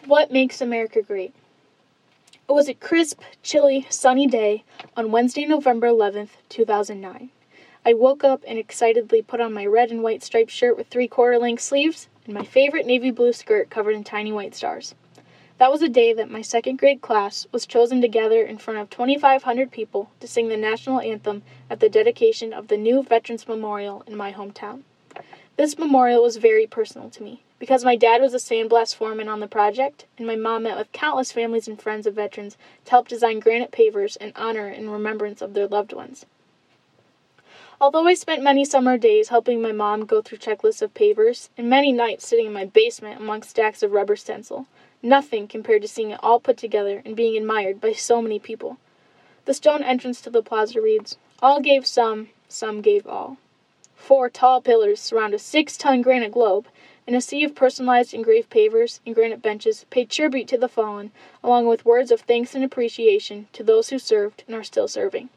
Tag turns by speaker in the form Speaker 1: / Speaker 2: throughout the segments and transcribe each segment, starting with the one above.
Speaker 1: What makes America great? It was a crisp, chilly, sunny day on Wednesday, November 11th, 2009. I woke up and excitedly put on my red and white striped shirt with 3/4 length sleeves and my favorite navy blue skirt covered in tiny white stars. That was a day that my second grade class was chosen to gather in front of 2,500 people to sing the national anthem at the dedication of the new Veterans Memorial in my hometown. This memorial was very personal to me, because my dad was a sandblast foreman on the project, and my mom met with countless families and friends of veterans to help design granite pavers in honor and remembrance of their loved ones. Although I spent many summer days helping my mom go through checklists of pavers, and many nights sitting in my basement amongst stacks of rubber stencil, nothing compared to seeing it all put together and being admired by so many people. The stone entrance to the plaza reads, "All gave some gave all." 4 tall pillars surround a 6-ton granite globe, and a sea of personalized engraved pavers and granite benches pay tribute to the fallen, along with words of thanks and appreciation to those who served and are still serving.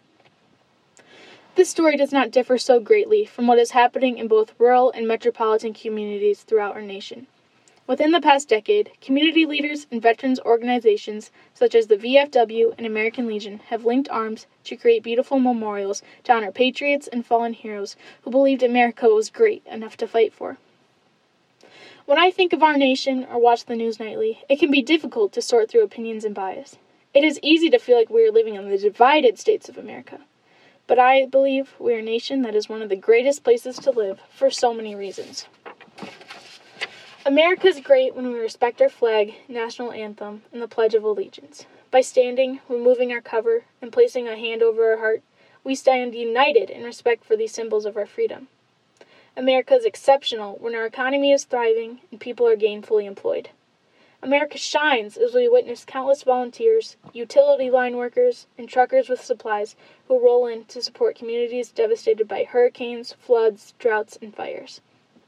Speaker 1: This story does not differ so greatly from what is happening in both rural and metropolitan communities throughout our nation. Within the past decade, community leaders and veterans organizations such as the VFW and American Legion have linked arms to create beautiful memorials to honor patriots and fallen heroes who believed America was great enough to fight for. When I think of our nation or watch the news nightly, it can be difficult to sort through opinions and bias. It is easy to feel like we are living in the divided states of America. But I believe we are a nation that is one of the greatest places to live for so many reasons. America is great when we respect our flag, national anthem, and the Pledge of Allegiance. By standing, removing our cover, and placing a hand over our heart, we stand united in respect for these symbols of our freedom. America is exceptional when our economy is thriving and people are gainfully employed. America shines as we witness countless volunteers, utility line workers, and truckers with supplies who roll in to support communities devastated by hurricanes, floods, droughts, and fires.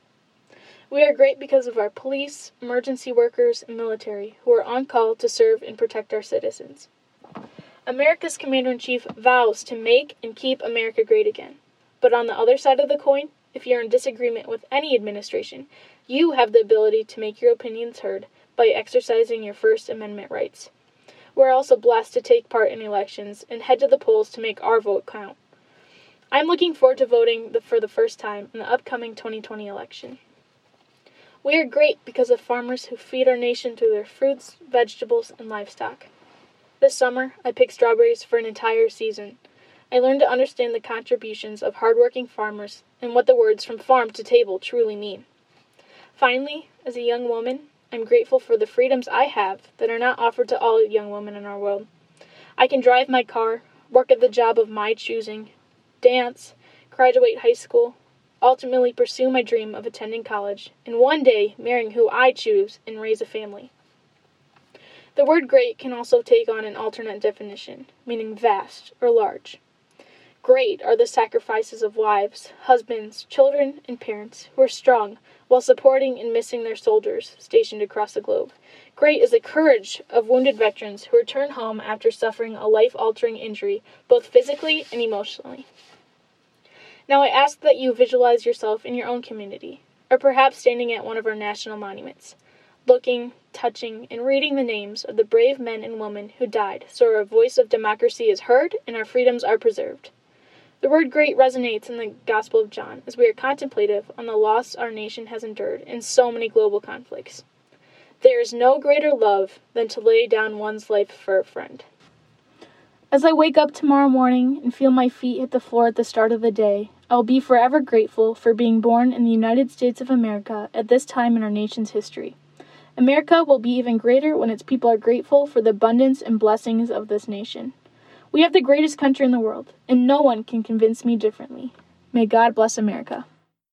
Speaker 1: We are great because of our police, emergency workers, and military who are on call to serve and protect our citizens. America's Commander-in-Chief vows to make and keep America great again. But on the other side of the coin, if you're in disagreement with any administration, you have the ability to make your opinions heard by exercising your First Amendment rights. We're also blessed to take part in elections and head to the polls to make our vote count. I'm looking forward to voting for the first time in the upcoming 2020 election. We are great because of farmers who feed our nation through their fruits, vegetables, and livestock. This summer, I picked strawberries for an entire season. I learned to understand the contributions of hardworking farmers and what the words "from farm to table" truly mean. Finally, as a young woman, I'm grateful for the freedoms I have that are not offered to all young women in our world. I can drive my car, work at the job of my choosing, dance, graduate high school, ultimately pursue my dream of attending college, and one day marrying who I choose and raise a family. The word great can also take on an alternate definition, meaning vast or large. Great are the sacrifices of wives, husbands, children, and parents who are strong while supporting and missing their soldiers stationed across the globe. Great is the courage of wounded veterans who return home after suffering a life-altering injury, both physically and emotionally. Now I ask that you visualize yourself in your own community, or perhaps standing at one of our national monuments, looking, touching, and reading the names of the brave men and women who died so our voice of democracy is heard and our freedoms are preserved. The word great resonates in the Gospel of John as we are contemplative on the loss our nation has endured in so many global conflicts. There is no greater love than to lay down one's life for a friend. As I wake up tomorrow morning and feel my feet hit the floor at the start of the day, I will be forever grateful for being born in the United States of America at this time in our nation's history. America will be even greater when its people are grateful for the abundance and blessings of this nation. We have the greatest country in the world, and no one can convince me differently. May God bless America.